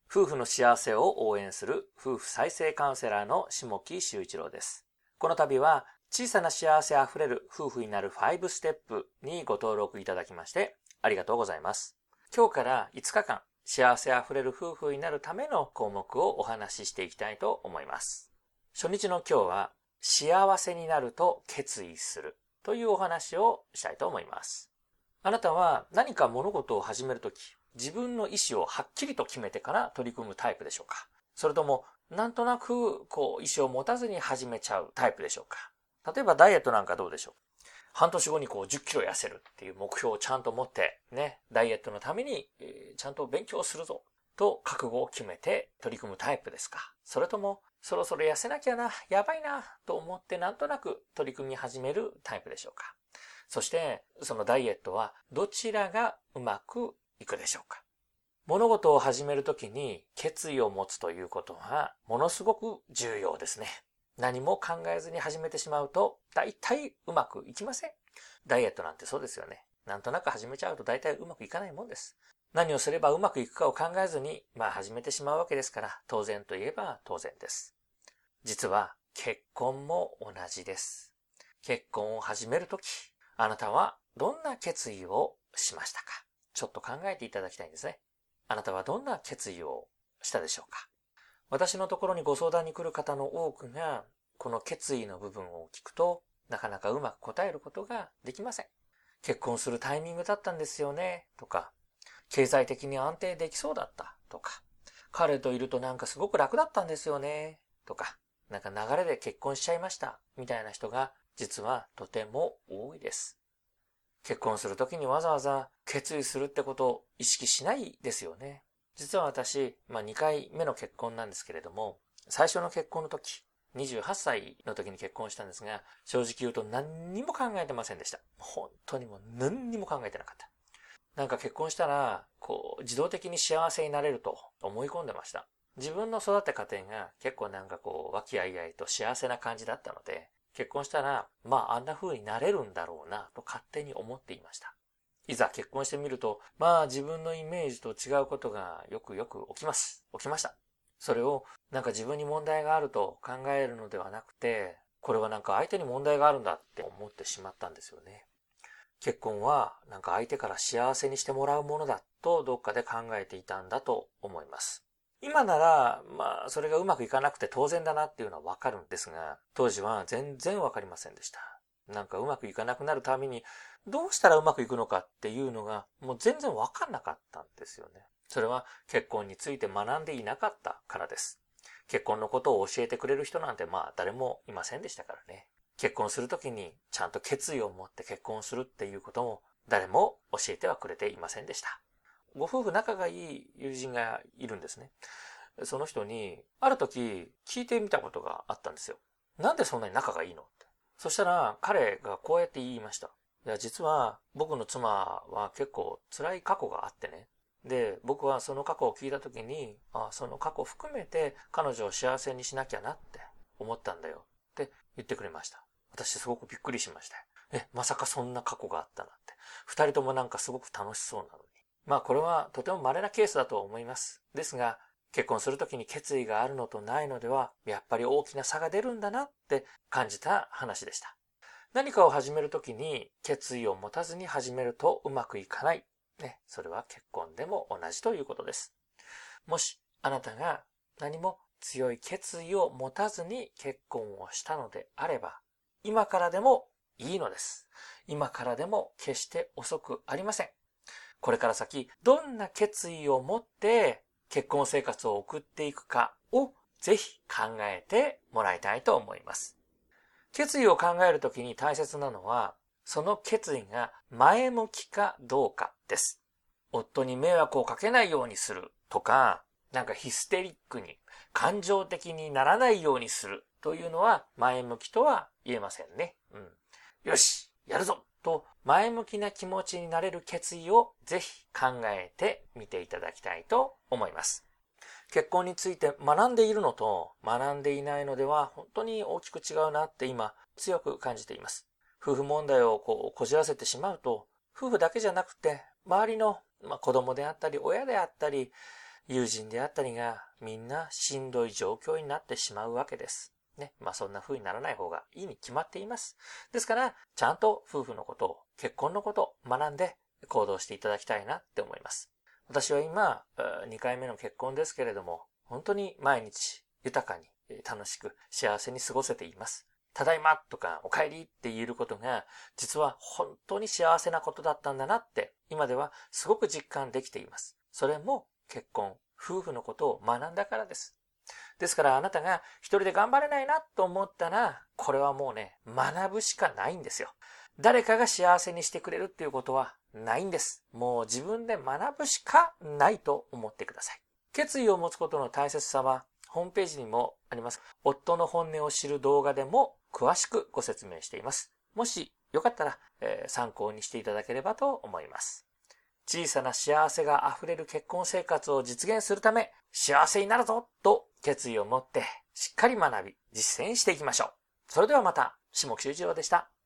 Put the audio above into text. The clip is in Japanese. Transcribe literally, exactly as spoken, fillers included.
夫婦の幸せを応援する夫婦再生カウンセラーの下木修一郎です。この度は小さな幸せあふれる夫婦になるごステップにご登録いただきましてありがとうございます。今日からいつかかん幸せあふれる夫婦になるための項目をお話ししていきたいと思います。初日の今日は幸せになると決意するというお話をしたいと思います。あなたは何か物事を始めるとき、自分の意思をはっきりと決めてから取り組むタイプでしょうか？それともなんとなくこう意思を持たずに始めちゃうタイプでしょうか？例えばダイエットなんかどうでしょう？半年後にこうじゅっキロ痩せるっていう目標をちゃんと持ってね、ダイエットのために、えー、ちゃんと勉強するぞと覚悟を決めて取り組むタイプですか？それともそろそろ痩せなきゃな、やばいなと思ってなんとなく取り組み始めるタイプでしょうか？そしてそのダイエットはどちらがうまくいくでしょうか？物事を始めるときに決意を持つということはものすごく重要ですね。何も考えずに始めてしまうと大体うまくいきません。ダイエットなんてそうですよね。なんとなく始めちゃうと大体うまくいかないもんです。何をすればうまくいくかを考えずにまあ始めてしまうわけですから当然といえば当然です。実は結婚も同じです。結婚を始めるときあなたはどんな決意をしましたか？ちょっと考えていただきたいんですね。あなたはどんな決意をしたでしょうか？私のところにご相談に来る方の多くが、この決意の部分を聞くと、なかなかうまく答えることができません。結婚するタイミングだったんですよね、とか、経済的に安定できそうだった、とか、彼といるとなんかすごく楽だったんですよね、とか、なんか流れで結婚しちゃいました、みたいな人が実はとても多いです。結婚するときにわざわざ決意するってことを意識しないですよね。実は私、まあにかいめの結婚なんですけれども、最初の結婚の時、にじゅうはっさいの時に結婚したんですが、正直言うと何にも考えてませんでした。本当にもう何にも考えてなかった。なんか結婚したら、こう、自動的に幸せになれると思い込んでました。自分の育った家庭が結構なんかこう、和気あいあいと幸せな感じだったので、結婚したら、まああんな風になれるんだろうなと勝手に思っていました。いざ結婚してみると、まあ自分のイメージと違うことがよくよく起きます。起きました。それをなんか自分に問題があると考えるのではなくて、これはなんか相手に問題があるんだって思ってしまったんですよね。結婚はなんか相手から幸せにしてもらうものだとどっかで考えていたんだと思います。今なら、まあ、それがうまくいかなくて当然だなっていうのはわかるんですが、当時は全然わかりませんでした。なんかうまくいかなくなるために、どうしたらうまくいくのかっていうのが、もう全然わかんなかったんですよね。それは結婚について学んでいなかったからです。結婚のことを教えてくれる人なんてまあ誰もいませんでしたからね。結婚するときにちゃんと決意を持って結婚するっていうことも誰も教えてはくれていませんでした。ご夫婦仲がいい友人がいるんですね。その人に、ある時聞いてみたことがあったんですよ。なんでそんなに仲がいいのって。そしたら彼がこうやって言いました。いや、実は僕の妻は結構辛い過去があってね。で、僕はその過去を聞いた時に、あ、その過去を含めて彼女を幸せにしなきゃなって思ったんだよって言ってくれました。私すごくびっくりしました。え、まさかそんな過去があったなんて。二人ともなんかすごく楽しそうなのに。まあこれはとても稀なケースだと思います。ですが、結婚するときに決意があるのとないのでは、やっぱり大きな差が出るんだなって感じた話でした。何かを始めるときに決意を持たずに始めるとうまくいかない。ね、それは結婚でも同じということです。もしあなたが何も強い決意を持たずに結婚をしたのであれば、今からでもいいのです。今からでも決して遅くありません。これから先、どんな決意を持って結婚生活を送っていくかをぜひ考えてもらいたいと思います。決意を考えるときに大切なのは、その決意が前向きかどうかです。夫に迷惑をかけないようにするとか、なんかヒステリックに感情的にならないようにするというのは前向きとは言えませんね。うん。よし、やるぞと前向きな気持ちになれる決意をぜひ考えてみていただきたいと思います。結婚について学んでいるのと学んでいないのでは本当に大きく違うなって今強く感じています。夫婦問題をこうこじらせてしまうと、夫婦だけじゃなくて周りの、まあ、子供であったり親であったり、 友人であったりがみんなしんどい状況になってしまうわけです。ね。まあそんな風にならない方がいいに決まっています。ですから、ちゃんと夫婦のことを、結婚のことを学んで行動していただきたいなって思います。私は今、にかいめの結婚ですけれども、本当に毎日豊かに楽しく幸せに過ごせています。ただいまとかお帰りって言えることが実は本当に幸せなことだったんだなって今ではすごく実感できています。それも結婚、夫婦のことを学んだからです。ですからあなたが一人で頑張れないなと思ったら、これはもうね、学ぶしかないんですよ。誰かが幸せにしてくれるっていうことはないんです。もう自分で学ぶしかないと思ってください。決意を持つことの大切さはホームページにもあります。夫の本音を知る動画でも詳しくご説明しています。もしよかったら、えー、参考にしていただければと思います。小さな幸せがあふれる結婚生活を実現するため、幸せになるぞと決意を持ってしっかり学び、実践していきましょう。それではまた、下木修一郎でした。